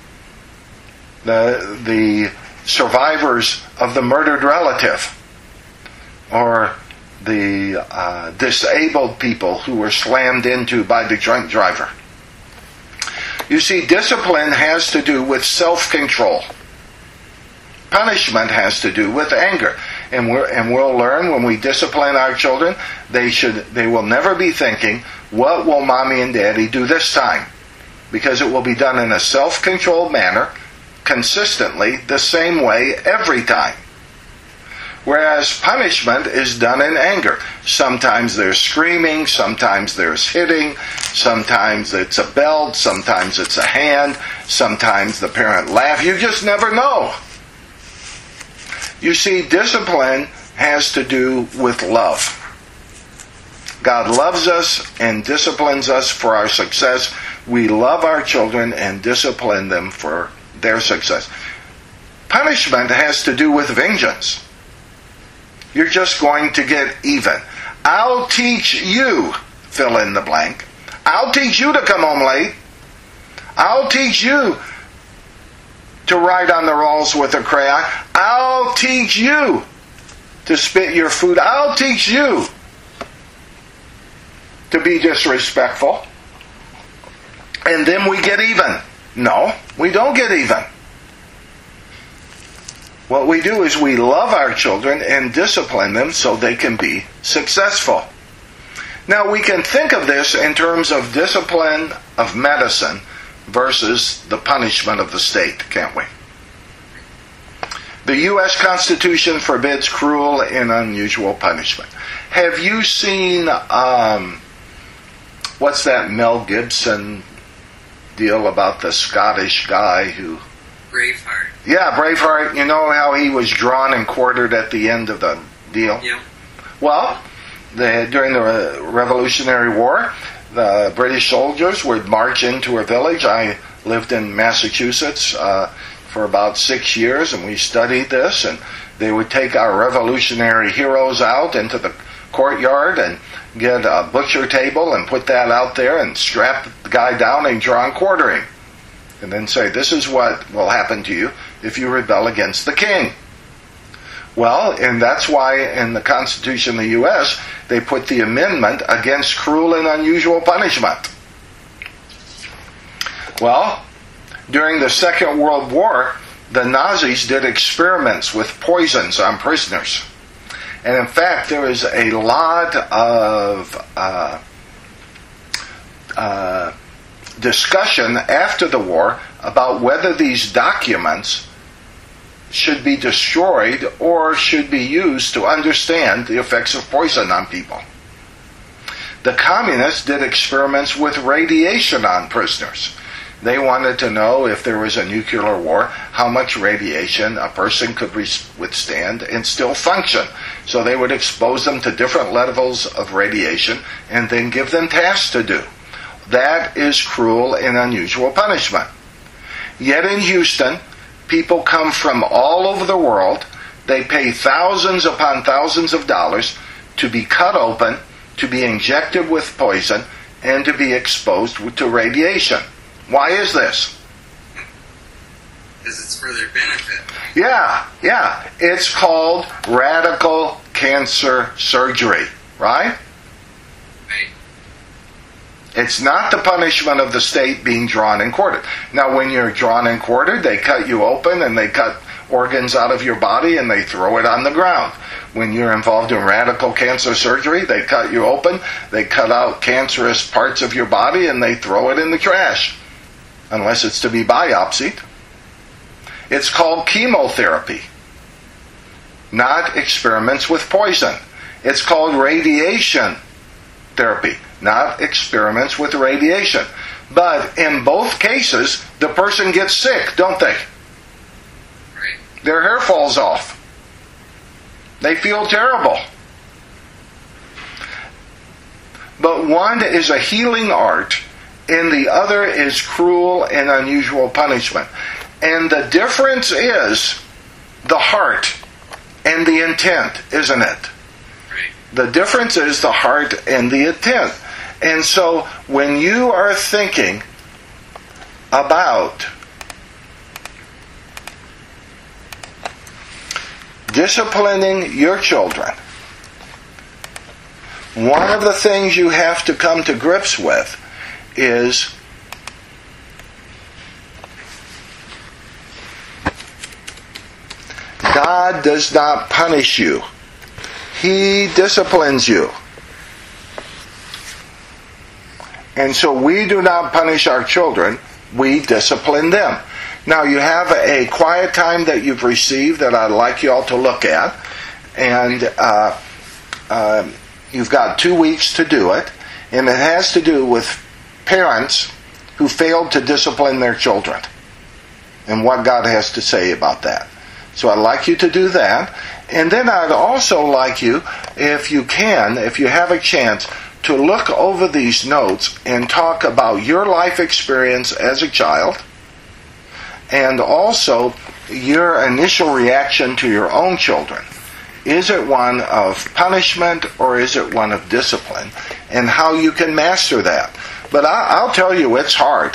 Speaker 1: The, the survivors of the murdered relative, or the uh, disabled people who were slammed into by the drunk driver. You see, discipline has to do with self-control. Punishment has to do with anger. And, we're, and we'll learn when we discipline our children, they should they will never be thinking, what will mommy and daddy do this time? Because it will be done in a self-controlled manner, consistently, the same way every time. Whereas punishment is done in anger. Sometimes there's screaming, sometimes there's hitting, sometimes it's a belt, sometimes it's a hand, sometimes the parent laughs. You just never know. You see, discipline has to do with love. God loves us and disciplines us for our success. We love our children and discipline them for their success. Punishment has to do with vengeance. You're just going to get even. I'll teach you, fill in the blank. I'll teach you to come home late. I'll teach you to write on the walls with a crayon. I'll teach you to spit your food. I'll teach you to be disrespectful. And then we get even. No, we don't get even. What we do is we love our children and discipline them so they can be successful. Now we can think of this in terms of discipline of medicine versus the punishment of the state, can't we? The U S Constitution forbids cruel and unusual punishment. Have you seen, um, what's that Mel Gibson deal about the Scottish guy who...
Speaker 2: Braveheart.
Speaker 1: Yeah, Braveheart. You know how he was drawn and quartered at the end of the deal?
Speaker 2: Yeah.
Speaker 1: Well, the, during the Revolutionary War, the British soldiers would march into a village. I lived in Massachusetts uh, for about six years, and we studied this. And they would take our revolutionary heroes out into the courtyard and get a butcher table and put that out there and strap the guy down and draw and quarter him. And then say, this is what will happen to you if you rebel against the king. Well, and that's why in the Constitution of the U S they put the amendment against cruel and unusual punishment. Well, during the Second World War, the Nazis did experiments with poisons on prisoners. And in fact, there is a lot of uh, uh, discussion after the war about whether these documents should be destroyed or should be used to understand the effects of poison on people. The communists did experiments with radiation on prisoners. They wanted to know if there was a nuclear war, how much radiation a person could withstand and still function. So they would expose them to different levels of radiation and then give them tasks to do. That is cruel and unusual punishment. Yet in Houston, people come from all over the world. They pay thousands upon thousands of dollars to be cut open, to be injected with poison, and to be exposed to radiation. Why is this?
Speaker 2: Because it's for their benefit.
Speaker 1: Yeah, yeah. It's called radical cancer surgery, right? It's not the punishment of the state being drawn and quartered. Now, when you're drawn and quartered, they cut you open and they cut organs out of your body and they throw it on the ground. When you're involved in radical cancer surgery, they cut you open, they cut out cancerous parts of your body and they throw it in the trash, unless it's to be biopsied. It's called chemotherapy, not experiments with poison. It's called radiation therapy, not experiments with radiation. But in both cases, the person gets sick, don't they?
Speaker 2: Right.
Speaker 1: Their hair falls off. They feel terrible. But one is a healing art, and the other is cruel and unusual punishment. And the difference is the heart and the intent, isn't it?
Speaker 2: Right.
Speaker 1: The difference is the heart and the intent. And so when you are thinking about disciplining your children, one of the things you have to come to grips with is God does not punish you. He disciplines you. And so we do not punish our children, we discipline them. Now you have a quiet time that you've received that I'd like you all to look at. And uh, uh, you've got two weeks to do it. And it has to do with parents who failed to discipline their children. And what God has to say about that. So I'd like you to do that. And then I'd also like you, if you can, if you have a chance, to look over these notes and talk about your life experience as a child, and also your initial reaction to your own children. Is it one of punishment or is it one of discipline? And how you can master that. But I'll tell you, it's hard.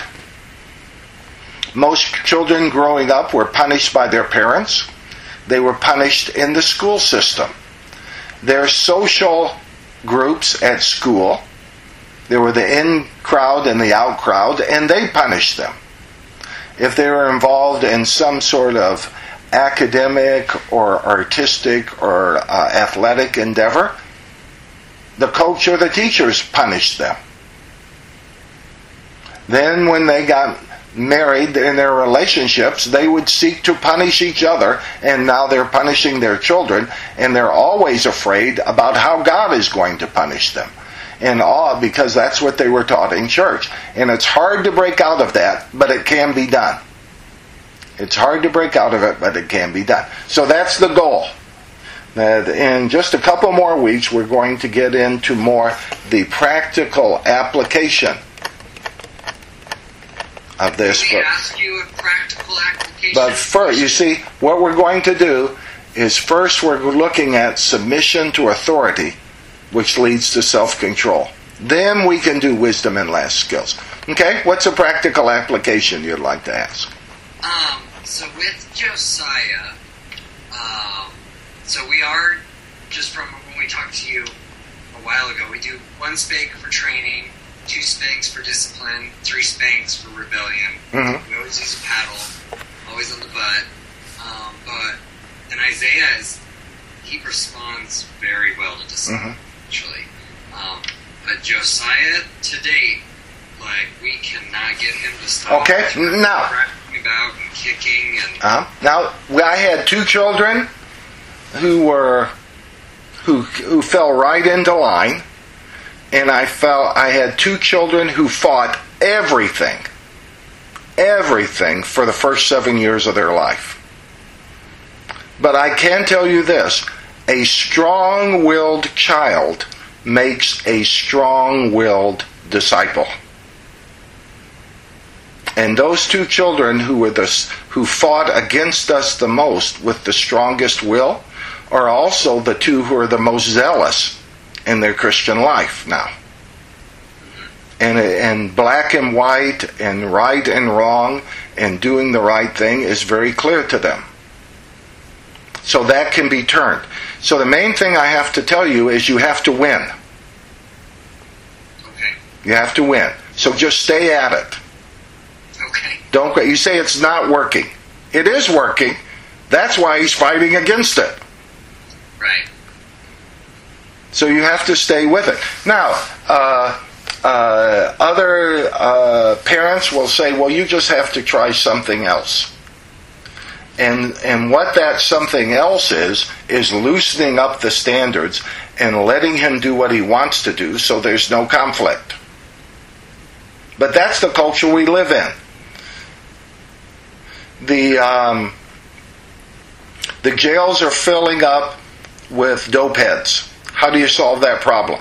Speaker 1: Most children growing up were punished by their parents. They were punished in the school system. Their social groups at school, there were the in crowd and the out crowd, and they punished them. If they were involved in some sort of academic or artistic or uh, athletic endeavor, the coach or the teachers punished them. Then when they got married in their relationships, they would seek to punish each other, and now they're punishing their children, and they're always afraid about how God is going to punish them. And all because that's what they were taught in church. And it's hard to break out of that, but it can be done. It's hard to break out of it, but it can be done. So that's the goal. That in just a couple more weeks, we're going to get into more the practical application of this.
Speaker 2: Let me ask you a practical application.
Speaker 1: But first, you see, what we're going to do is first we're looking at submission to authority, which leads to self-control. Then we can do wisdom and last skills. Okay? What's a practical application you'd like to ask?
Speaker 2: Um, so with Josiah, um, so we are, just from when we talked to you a while ago, we do one spank for training, two spanks for discipline, three spanks for rebellion.
Speaker 1: Mm-hmm.
Speaker 2: We always use a paddle, always on the butt. Um, but, and Isaiah is, he responds very well to discipline, mm-hmm. actually. Um, but Josiah, to date, like, we cannot get him to stop.
Speaker 1: Okay, now.
Speaker 2: Cracking about and kicking and.
Speaker 1: Uh, now, I had two children who were, who who fell right into line. And I felt I had two children who fought everything, everything for the first seven years of their life. But I can tell you this, a strong-willed child makes a strong-willed disciple. And those two children who were the, who fought against us the most with the strongest will are also the two who are the most zealous in their Christian life now. And, and black and white and right and wrong and doing the right thing is very clear to them. So that can be turned. So the main thing I have to tell you is you have to win.
Speaker 2: Okay.
Speaker 1: You have to win. So just stay at it.
Speaker 2: Okay.
Speaker 1: Don't quit. You say it's not working. It is working. That's why he's fighting against it.
Speaker 2: Right.
Speaker 1: So you have to stay with it. Now, uh, uh, other uh, parents will say, well, you just have to try something else. And and what that something else is, is loosening up the standards and letting him do what he wants to do so there's no conflict. But that's the culture we live in. The um, the jails are filling up with dope heads. How do you solve that problem?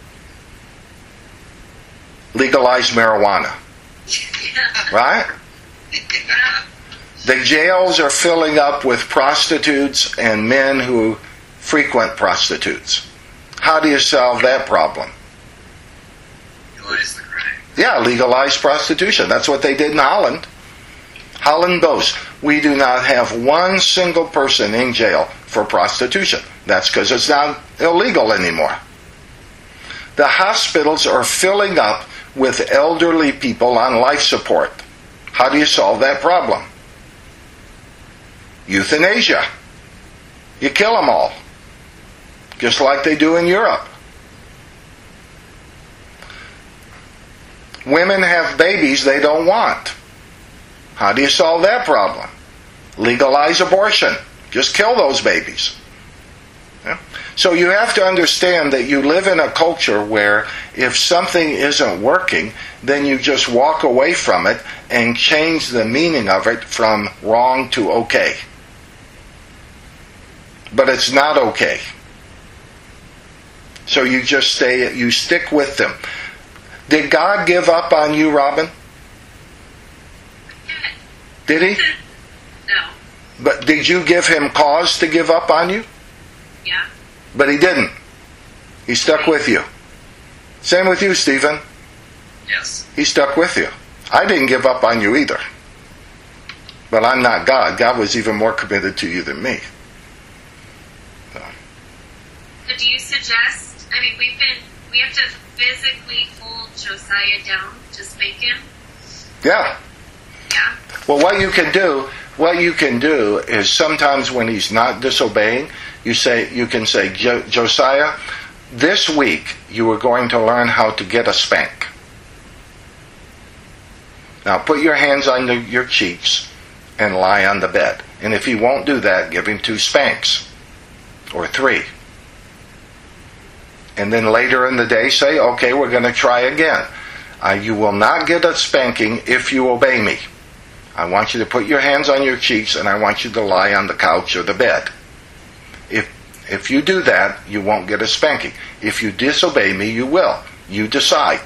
Speaker 1: Legalize marijuana.
Speaker 2: Yeah.
Speaker 1: Right?
Speaker 2: Yeah.
Speaker 1: The jails are filling up with prostitutes and men who frequent prostitutes. How do you solve that problem?
Speaker 2: Legalize the crime.
Speaker 1: Yeah, legalize prostitution. That's what they did in Holland. Holland boasts, we do not have one single person in jail for prostitution. That's because it's not illegal anymore. The hospitals are filling up with elderly people on life support. How do you solve that problem? Euthanasia. You kill them all. Just like they do in Europe. Women have babies they don't want. How do you solve that problem? Legalize abortion. Just kill those babies. Yeah? So you have to understand that you live in a culture where if something isn't working, then you just walk away from it and change the meaning of it from wrong to okay. But it's not okay. So you just stay, you stick with them. Did God give up on you, Robin? Did he?
Speaker 4: No.
Speaker 1: But did you give him cause to give up on you?
Speaker 4: Yeah.
Speaker 1: But he didn't. He stuck with you. Same with you, Stephen.
Speaker 2: Yes.
Speaker 1: He stuck with you. I didn't give up on you either. But I'm not God. God was even more committed to you than me. So.
Speaker 4: So do you suggest, I mean, we've been, we have to physically hold Josiah down to spank him?
Speaker 1: Yeah.
Speaker 4: Yeah.
Speaker 1: Well, what you can do, what you can do is sometimes when he's not disobeying, you say, you can say, Josiah, this week you are going to learn how to get a spank. Now put your hands on the, your cheeks and lie on the bed. And if he won't do that, give him two spanks or three. And then later in the day say, okay, we're going to try again. Uh, you will not get a spanking if you obey me. I want you to put your hands on your cheeks and I want you to lie on the couch or the bed. If if you do that, you won't get a spanking. If you disobey me, you will. You decide.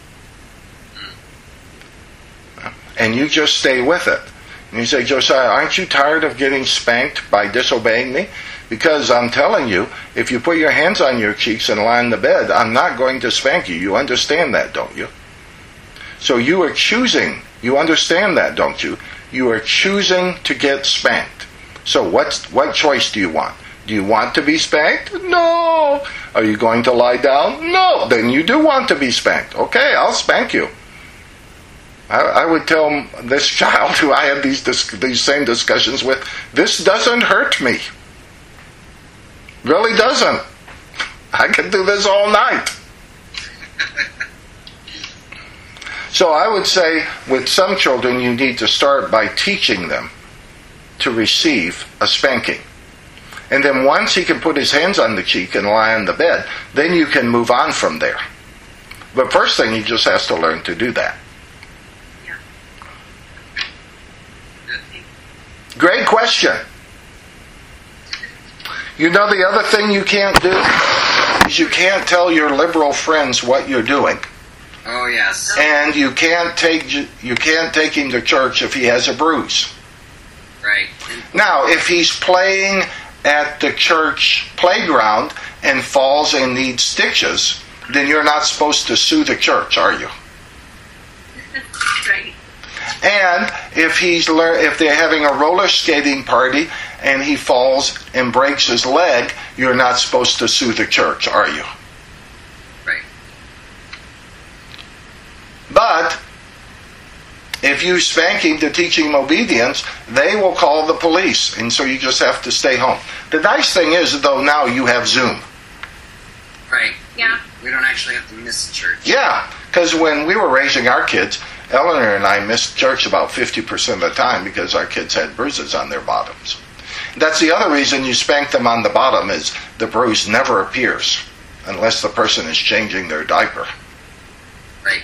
Speaker 1: And you just stay with it. And you say, Josiah, aren't you tired of getting spanked by disobeying me? Because I'm telling you, if you put your hands on your cheeks and lie on the bed, I'm not going to spank you. You understand that, don't you? So you are choosing. You understand that, don't you? You are choosing to get spanked. So what's, what choice do you want? Do you want to be spanked? No. Are you going to lie down? No. Then you do want to be spanked. Okay, I'll spank you. I, I would tell this child who I had these these same discussions with, this doesn't hurt me. Really doesn't. I can do this all night. So I would say with some children you need to start by teaching them to receive a spanking. And then once he can put his hands on the cheek and lie on the bed, then you can move on from there. But first thing, he just has to learn to do that.
Speaker 4: Yeah.
Speaker 1: Great question. You know the other thing you can't do is you can't tell your liberal friends what you're doing.
Speaker 2: Oh, yes.
Speaker 1: And you can't take you can't take him to church if he has a bruise.
Speaker 2: Right.
Speaker 1: Now, if he's playing at the church playground and falls and needs stitches, then you're not supposed to sue the church, are you?
Speaker 4: Right.
Speaker 1: And if he's lear- if they're having a roller skating party and he falls and breaks his leg, you're not supposed to sue the church, are you?
Speaker 2: Right.
Speaker 1: But if you spank him to teach him obedience, they will call the police, and so you just have to stay home. The nice thing is, though, now you have Zoom.
Speaker 2: Right.
Speaker 4: Yeah.
Speaker 2: We don't actually have to miss church.
Speaker 1: Yeah, because when we were raising our kids, Eleanor and I missed church about fifty percent of the time because our kids had bruises on their bottoms. That's the other reason you spank them on the bottom, is the bruise never appears unless the person is changing their diaper.
Speaker 2: Right.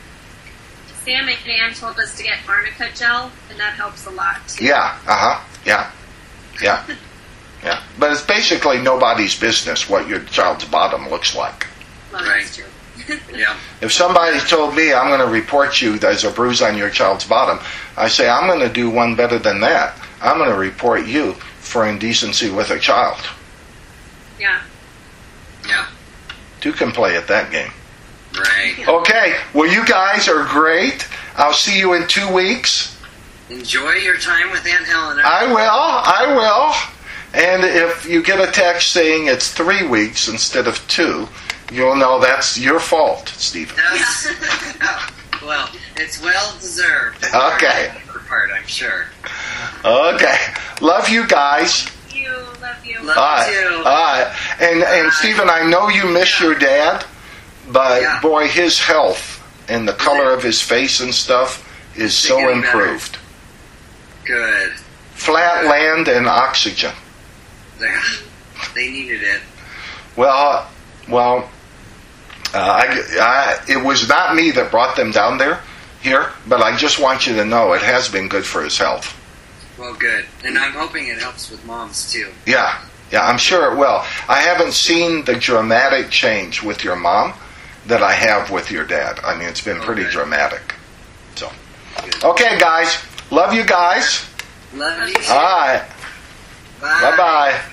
Speaker 4: Sam and Ann told us to get arnica gel, and that helps a lot too.
Speaker 1: Yeah, uh-huh, yeah, yeah, yeah. But it's basically nobody's business what your child's bottom looks like.
Speaker 4: Well,
Speaker 2: Right.
Speaker 4: that's true.
Speaker 2: Yeah.
Speaker 1: If somebody told me I'm going to report you there's a bruise on your child's bottom, I say I'm going to do one better than that. I'm going to report you for indecency with a child.
Speaker 4: Yeah.
Speaker 2: Yeah.
Speaker 1: Two can play at that game.
Speaker 2: Right.
Speaker 1: Okay, well, you guys are great. I'll see you in two weeks.
Speaker 2: Enjoy your time with Aunt Eleanor.
Speaker 1: I will, I will. And if you get a text saying it's three weeks instead of two, you'll know that's your fault, Stephen.
Speaker 2: Yes. Well, it's well deserved.
Speaker 1: Okay.
Speaker 2: Her part, I'm sure.
Speaker 1: Okay. Love you guys.
Speaker 4: Love you. Love you.
Speaker 2: Love
Speaker 1: All right.
Speaker 2: you too.
Speaker 1: All right. And, and Stephen, I know you miss your dad, but
Speaker 2: Yeah.
Speaker 1: boy, his health and the color of his face and stuff is so
Speaker 2: Getting better.
Speaker 1: improved.
Speaker 2: Good.
Speaker 1: Flat land and oxygen.
Speaker 2: They, they needed it.
Speaker 1: Well, well, uh, I, I, it was not me that brought them down there here, but I just want you to know it has been good for his health.
Speaker 2: Well, good. And I'm hoping it helps with moms, too.
Speaker 1: Yeah, yeah, I'm sure it will. I haven't seen the dramatic change with your mom that I have with your dad. I mean, it's been pretty
Speaker 2: Okay.
Speaker 1: dramatic. So,
Speaker 2: Good.
Speaker 1: okay, guys, love you guys.
Speaker 2: Love you.
Speaker 1: All right,
Speaker 2: Bye.
Speaker 1: bye bye.